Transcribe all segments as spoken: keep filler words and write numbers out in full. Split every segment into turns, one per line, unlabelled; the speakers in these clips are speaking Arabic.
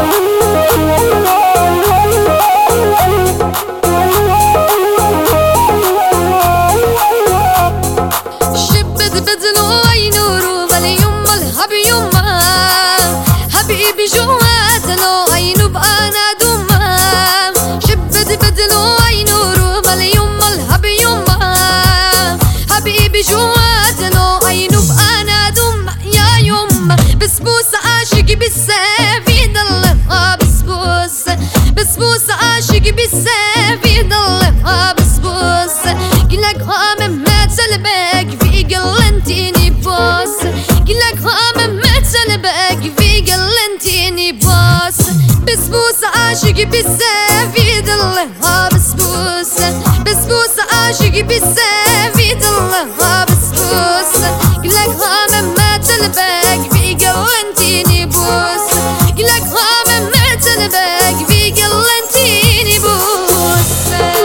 بسبوسة عاشق بالسيف يضلها بسبوسة، بسبوسة عاشق بالسيف يضلها بسبوسة. قلك ها مهما تلبك في قلنتيني بوس، قلك ها مهما تلبك في قلنتيني بوس. بسبوسة عاشق بالسيف يضلها بسبوسة، بسبوسة عاشق بالسيف يضلها بسبوسة. قلك ها مهما تلبك في قلنتيني بوس، قلك ها مهما تلبك في قلنتيني بوس.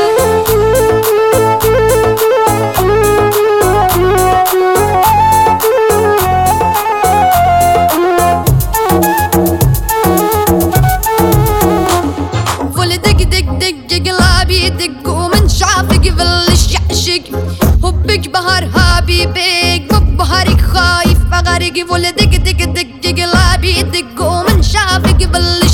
فل دق دق دق قلبي يدق ومن شافك بلش يعشق، حبك بهر حبيبك ببهرك خايف اغرق. فل دق دق دق قلبي يدق ومن شافك بلش